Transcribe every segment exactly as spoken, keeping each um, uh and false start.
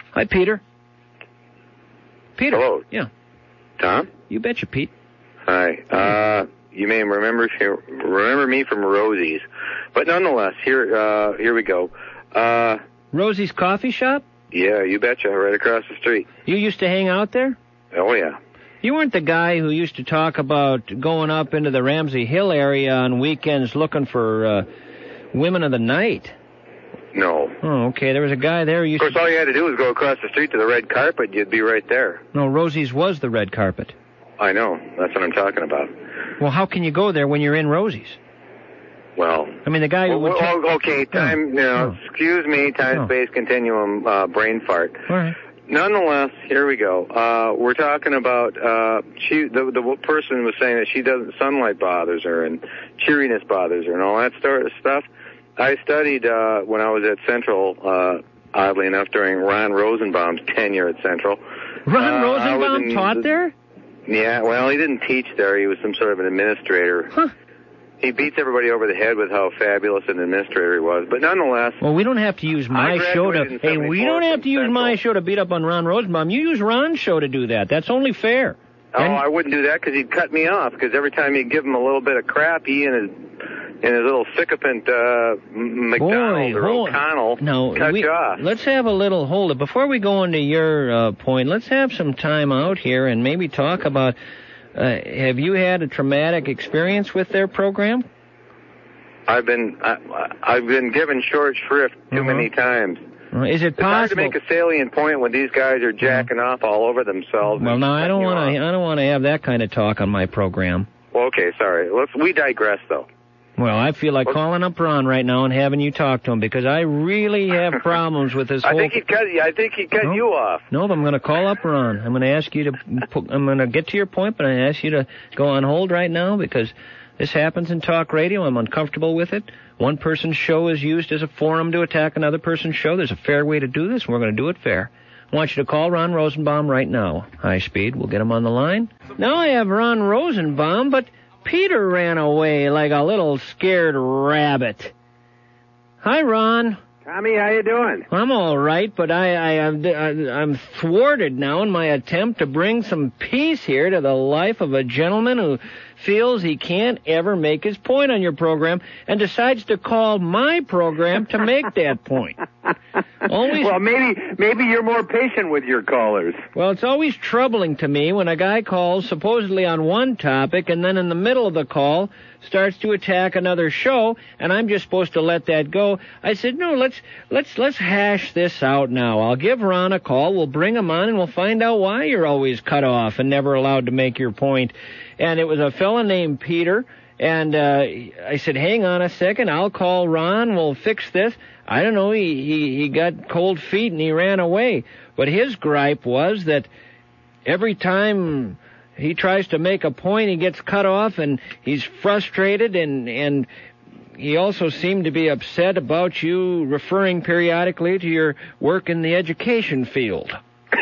Hi, Peter. Peter. Hello. Yeah. Tom? You betcha, Pete. Hi. Uh, you may remember remember me from Rosie's, but nonetheless, here uh, here we go. Uh, Rosie's Coffee Shop? Yeah, you betcha, right across the street. You used to hang out there? Oh, yeah. You weren't the guy who used to talk about going up into the Ramsey Hill area on weekends looking for uh, women of the night? No. Oh, okay. There was a guy there who used to... Of course, all you had to do was go across the street to the red carpet, you'd be right there. No, Rosie's was the red carpet. I know. That's what I'm talking about. Well, how can you go there when you're in Rosie's? Well... I mean, the guy who well, would... well, okay, time... Oh. No, oh. Excuse me, time-space oh. continuum, uh, brain fart. All right. Nonetheless, here we go. Uh, we're talking about, uh, she, the, the person was saying that she doesn't, sunlight bothers her and cheeriness bothers her and all that sort of stuff. I studied, uh, when I was at Central, uh, oddly enough, during Ron Rosenbaum's tenure at Central. Ron uh, Rosenbaum in, taught there? Yeah, well, he didn't teach there. He was some sort of an administrator. Huh. He beats everybody over the head with how fabulous an administrator he was. But nonetheless... Well, we don't have to use my show to... Hey, we don't have to use Central. my show to beat up on Ron Rosenbaum. You use Ron's show to do that. That's only fair. Oh, and... I wouldn't do that because he'd cut me off. Because every time you give him a little bit of crap, he and his, and his little sycophant uh, McDonald Boy, or hold... O'Connell no, cut we... you off. Let's have a little... Hold it. Before we go into your uh, point, let's have some time out here and maybe talk about... Uh, have you had a traumatic experience with their program? I've been I, I've been given short shrift too uh-huh. many times. Uh, is it it's possible? It's hard to make a salient point when these guys are jacking uh-huh. off all over themselves. Well, no, I don't want to. I don't want to have that kind of talk on my program. Well, okay, sorry. Let's we digress though. Well, I feel like okay. calling up Ron right now and having you talk to him because I really have problems with this I whole... think he cut. I think he cut no, you off. No, but I'm going to call up Ron. I'm going to ask you to. Put, I'm going to get to your point, but I ask you to go on hold right now because this happens in talk radio. I'm uncomfortable with it. One person's show is used as a forum to attack another person's show. There's a fair way to do this, and we're going to do it fair. I want you to call Ron Rosenbaum right now. High speed. We'll get him on the line. Now I have Ron Rosenbaum, but Peter ran away like a little scared rabbit. Hi, Ron. Tommy, how you doing? I'm all right, but I, I, I'm, I'm thwarted now in my attempt to bring some peace here to the life of a gentleman who feels he can't ever make his point on your program and decides to call my program to make that point. Always, well, maybe maybe you're more patient with your callers. Well, it's always troubling to me when a guy calls supposedly on one topic and then in the middle of the call starts to attack another show, and I'm just supposed to let that go. I said, no, let's let's let's hash this out now. I'll give Ron a call, we'll bring him on, and we'll find out why you're always cut off and never allowed to make your point. And it was a fella named Peter, and uh, I said, hang on a second, I'll call Ron, we'll fix this. I don't know, he, he, he got cold feet and he ran away. But his gripe was that every time he tries to make a point, he gets cut off, and he's frustrated, and, and he also seemed to be upset about you referring periodically to your work in the education field.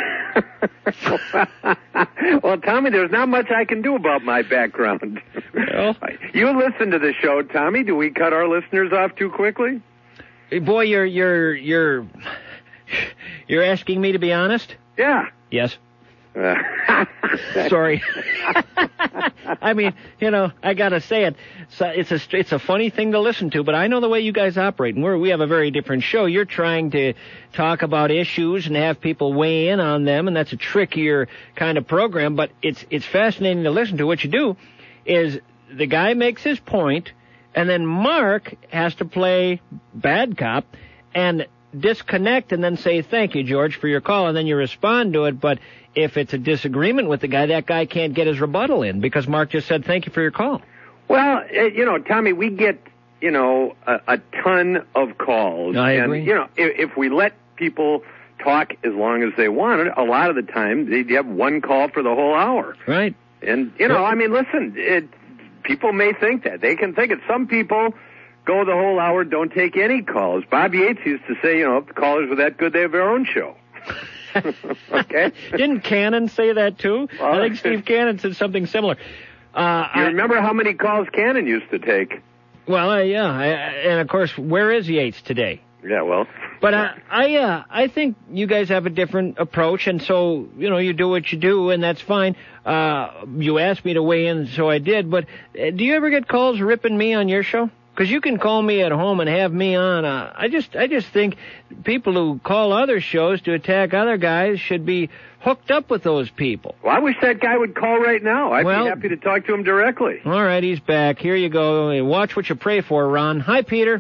Well, Tommy, there's not much I can do about my background. Well, you listen to the show, Tommy. Do we cut our listeners off too quickly? Boy, you're you're you're you're asking me to be honest? Yeah. Yes. Uh, Sorry. I mean, you know, I gotta say it. So it's a it's a funny thing to listen to, but I know the way you guys operate, and we're, we have a very different show. You're trying to talk about issues and have people weigh in on them, and that's a trickier kind of program. But it's it's fascinating to listen to. What you do is the guy makes his point, and then Mark has to play bad cop and disconnect and then say, thank you, George, for your call, and then you respond to it. But if it's a disagreement with the guy, that guy can't get his rebuttal in because Mark just said, thank you for your call. Well, you know, Tommy, we get, you know, a, a ton of calls. I and, agree. you know, if, if we let people talk as long as they want, a lot of the time they have one call for the whole hour. Right. And, you know, I mean, listen, it, people may think that. They can think it. Some people go the whole hour, don't take any calls. Bob Yates used to say, you know, if the callers were that good, they have their own show. Okay? Didn't Cannon say that, too? Well, I think Steve Cannon said something similar. Uh, you I, remember how many calls Cannon used to take? Well, uh, yeah, I, and, of course, where is Yates today? Yeah, well. But I, I, uh, I think you guys have a different approach, and so, you know, you do what you do, and that's fine. Uh, you asked me to weigh in, so I did, but uh, do you ever get calls ripping me on your show? Because you can call me at home and have me on. Uh, I just, I just think people who call other shows to attack other guys should be hooked up with those people. Well, I wish that guy would call right now. I'd well, be happy to talk to him directly. All right, he's back. Here you go. Watch what you pray for, Ron. Hi, Peter.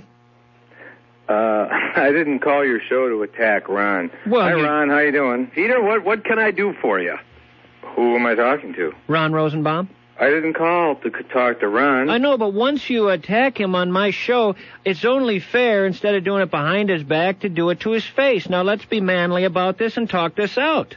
Uh, I didn't call your show to attack Ron. Well, Hi, you... Ron. How you doing? Peter, what what can I do for you? Who am I talking to? Ron Rosenbaum. I didn't call to talk to Ron. I know, but once you attack him on my show, it's only fair, instead of doing it behind his back, to do it to his face. Now, let's be manly about this and talk this out.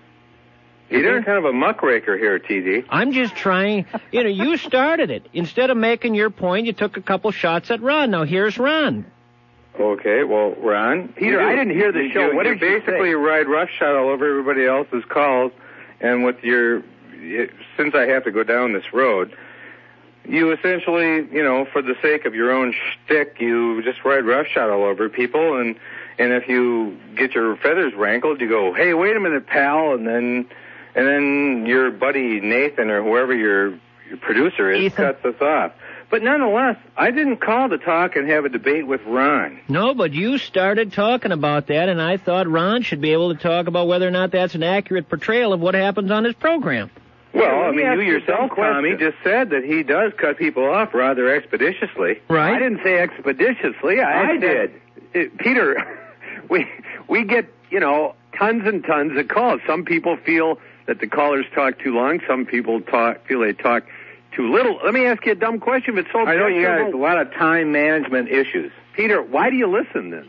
You're kind of a muckraker here, T D. I'm just trying. You know, you started it. Instead of making your point, you took a couple shots at Ron. Now, here's Ron. Okay, well, Ron. Peter, I didn't hear the show. You, what you did you basically say? ride roughshod all over everybody else's calls, and with your, since I have to go down this road, you essentially, you know, for the sake of your own shtick, you just ride roughshod all over people, and and if you get your feathers rankled, you go, hey, wait a minute, pal, and then and then your buddy Nathan or whoever your, your producer is Ethan. cuts us off. But nonetheless, I didn't call to talk and have a debate with Ron. No, but you started talking about that, and I thought Ron should be able to talk about whether or not that's an accurate portrayal of what happens on his program. Well, Yeah, I let me mean, ask you you yourself, some Tommy, question. just said that he does cut people off rather expeditiously. Right? I didn't say expeditiously. I, I did. It, Peter, we we get, you know, tons and tons of calls. Some people feel that the callers talk too long. Some people talk feel they talk too little. Let me ask you a dumb question. If it's so I know you guys have a questionable- lot of time management issues. Peter, why do you listen then?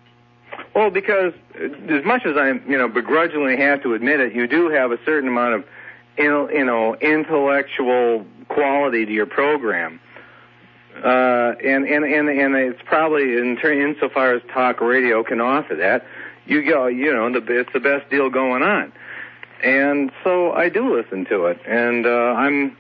Well, because as much as I, you know, begrudgingly have to admit it, you do have a certain amount of, you know, intellectual quality to your program. Uh, and, and, and, and it's probably, in insofar as talk radio can offer that, you go, you know, the, it's the best deal going on. And so I do listen to it. And, uh, I'm,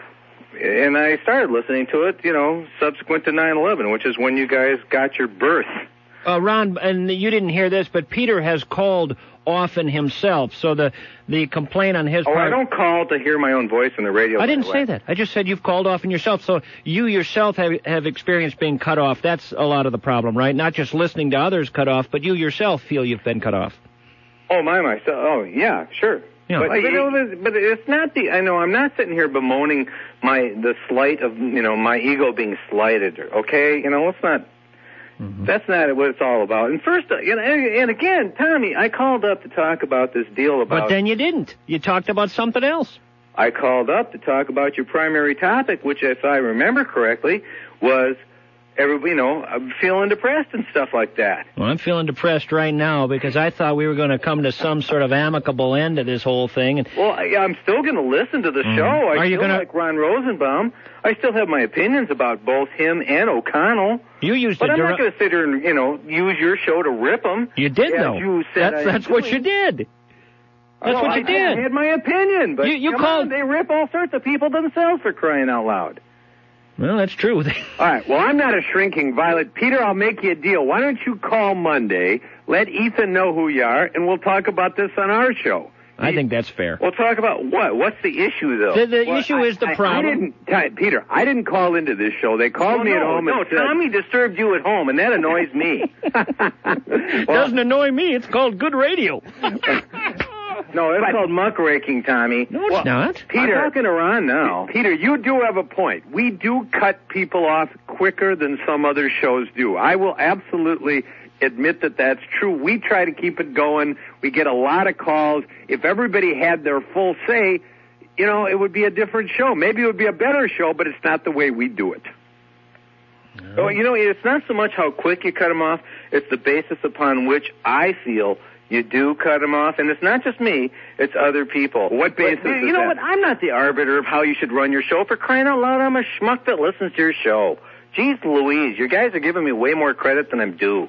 and I started listening to it, you know, subsequent to nine eleven, which is when you guys got your birth. Uh, Ron, and you didn't hear this, but Peter has called often himself, so the the complaint on his Oh, part... I don't call to hear my own voice on the radio. I didn't by the say way. that. I just said you've called often yourself, so you yourself have, have experienced being cut off. That's a lot of the problem, right? Not just listening to others cut off, but you yourself feel you've been cut off. Oh, my, myself. Oh, yeah, sure. Yeah. But, you know, but it's not the, I know, I'm not sitting here bemoaning my, the slight of, you know, my ego being slighted, okay? You know, let's not, mm-hmm. That's not what it's all about. And first, and, and again, Tommy, I called up to talk about this deal about... But then you didn't. You talked about something else. I called up to talk about your primary topic, which, if I remember correctly, was, every, you know, I'm feeling depressed and stuff like that. Well, I'm feeling depressed right now because I thought we were going to come to some sort of amicable end to this whole thing. And well, I, I'm still going to listen to the mm. show. I Are you still gonna... like Ron Rosenbaum. I still have my opinions about both him and O'Connell. You used but to I'm dir- not going to sit here and, you know, use your show to rip them. You did, as though. You said that's I that's what you did. That's oh, what you I, did. I had my opinion, but you, you come called... on, they rip all sorts of people themselves for crying out loud. Well, that's true. All right, well, I'm not a shrinking violet. Peter, I'll make you a deal. Why don't you call Monday, let Ethan know who you are, and we'll talk about this on our show. I think that's fair. We'll talk about what? What's the issue, though? The, the Well, issue I, is the I, problem. I didn't, T- Peter, I didn't call into this show. They called oh, me no, at home no, and said... Tommy disturbed you at home, and that annoys me. It doesn't annoy me. It's called good radio. No, it's called muckraking, Tommy. No, it's well, not. Peter, I'm talking to Ron now. Peter, you do have a point. We do cut people off quicker than some other shows do. I will absolutely admit that that's true. We try to keep it going. We get a lot of calls. If everybody had their full say, you know, it would be a different show. Maybe it would be a better show, but it's not the way we do it. Oh, you know, it's not so much how quick you cut them off. It's the basis upon which I feel you do cut them off, and it's not just me, it's other people. What basis but, is You know that? what? I'm not the arbiter of how you should run your show. For crying out loud, I'm a schmuck that listens to your show. Jeez Louise, you guys are giving me way more credit than I'm due.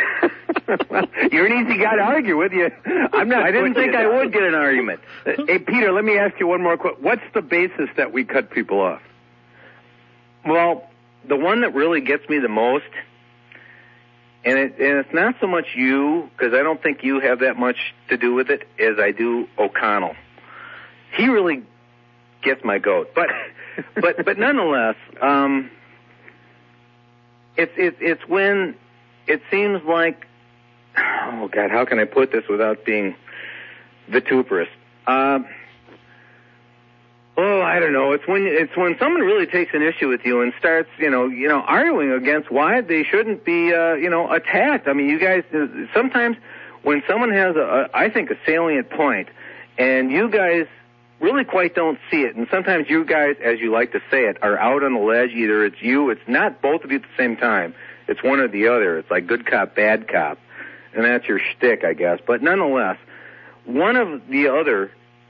You're an easy guy to argue with. You, I'm not. I didn't think I would get an argument. Hey, Peter, let me ask you one more question. What's the basis that we cut people off? Well, the one that really gets me the most and it and it's not so much you, because I don't think you have that much to do with it, as I do O'Connell. He really gets my goat, but but but nonetheless, um, it's it's it's when it seems like, oh God, how can I put this without being vituperous? Uh, oh, I don't know. It's when it's when someone really takes an issue with you and starts, you know, you know, arguing against why they shouldn't be, uh, you know, attacked. I mean, you guys. Sometimes when someone has a, a, I think, a salient point, and you guys really quite don't see it, and sometimes you guys, as you like to say it, are out on the ledge. Either it's you, it's not both of you at the same time. It's one or the other. It's like good cop, bad cop, and that's your shtick, I guess. But nonetheless, one of the other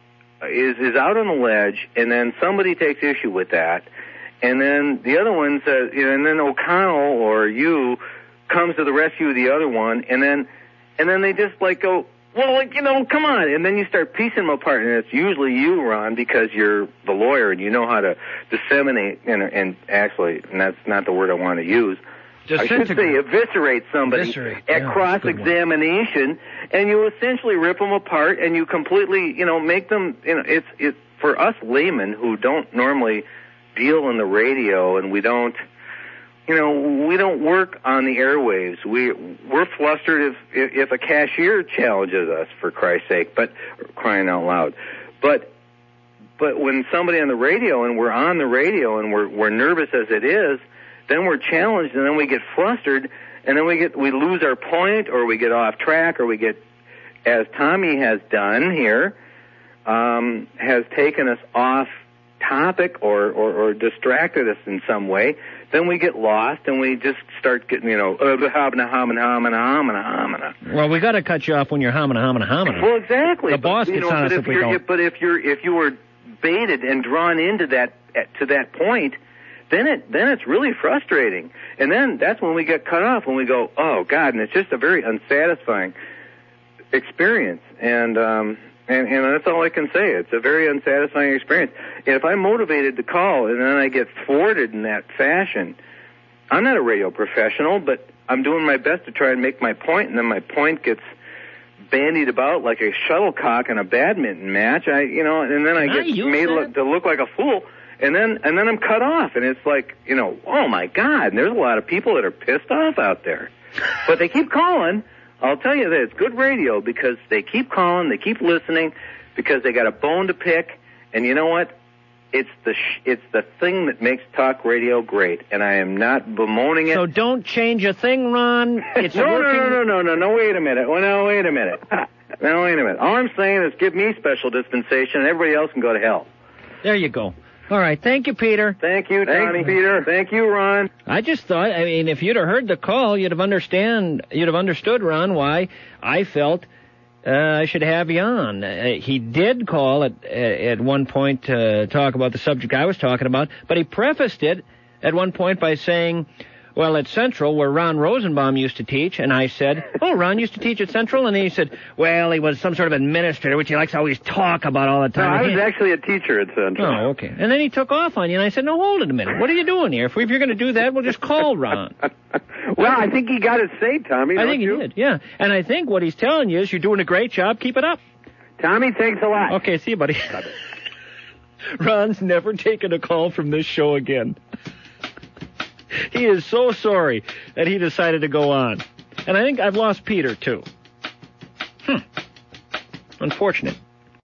is is out on the ledge, and then somebody takes issue with that, and then the other one says, you know, and then O'Connell or you comes to the rescue of the other one, and then and then they just like go, well, like, you know, come on. And then you start piecing them apart, and it's usually you, Ron, because you're the lawyer and you know how to disseminate, and, and actually, and that's not the word I want to use, I should say eviscerate somebody Eviscerate. at Yeah, cross-examination, and you essentially rip them apart, and you completely, you know, make them, you know, it's, it's for us laymen who don't normally deal in the radio, and we don't, you know, we don't work on the airwaves. We, we're flustered if, if a cashier challenges us, for Christ's sake, but, crying out loud. But, but when somebody on the radio, and we're on the radio, and we're, we're nervous as it is, then we're challenged, and then we get flustered, and then we get, we lose our point, or we get off track, or we get, as Tommy has done here, um, has taken us off topic, or, or, or distracted us in some way. Then we get lost, and we just start getting, you know, uh, hamina, hamina, hamina, hamina, hamina. Well, we got to cut you off when you're hamina, hamina, hamina. Well, exactly. The boss but, you gets know, on us but if if we you're, don't. But if you're, if you were baited and drawn into that, to that point, then it, then it's really frustrating. And then that's when we get cut off, when we go, oh God, and it's just a very unsatisfying experience. And, um, And, and that's all I can say. It's a very unsatisfying experience. And if I'm motivated to call and then I get thwarted in that fashion, I'm not a radio professional, but I'm doing my best to try and make my point, and then my point gets bandied about like a shuttlecock in a badminton match. I, you know, and then I Can get I use made that? look, to look like a fool, and then and then I'm cut off, and it's like, you know, oh my God, and there's a lot of people that are pissed off out there, but they keep calling. I'll tell you that it's good radio because they keep calling, they keep listening, because they got a bone to pick, and you know what? It's the sh- it's the thing that makes talk radio great, and I am not bemoaning it. So don't change a thing, Ron. It's no, working. no, no, no, no, no, no, wait a minute. Well, no, wait a minute. No, wait a minute. All I'm saying is give me special dispensation, and everybody else can go to hell. There you go. All right. Thank you, Peter. Thank you, Tony. Thanks, Peter. Thank you, Ron. I just thought, I mean, if you'd have heard the call, you'd have understand, you'd have understood, Ron, why I felt uh, I should have you on. Uh, he did call at at one point to talk about the subject I was talking about, but he prefaced it at one point by saying, well, at Central, where Ron Rosenbaum used to teach, and I said, oh, Ron used to teach at Central? And he said, well, he was some sort of administrator, which he likes to always talk about all the No, time. I And was he- actually a teacher at Central. Oh, okay. And then he took off on you, and I said, no, hold it a minute. What are you doing here? If, we, if you're going to do that, we'll just call Ron. Well, I think he got his say, Tommy. I don't think you? he did, yeah. And I think what he's telling you is you're doing a great job. Keep it up. Tommy, thanks a lot. Okay, see you, buddy. Ron's never taken a call from this show again. He is so sorry that he decided to go on. And I think I've lost Peter, too. Hmm. Unfortunate.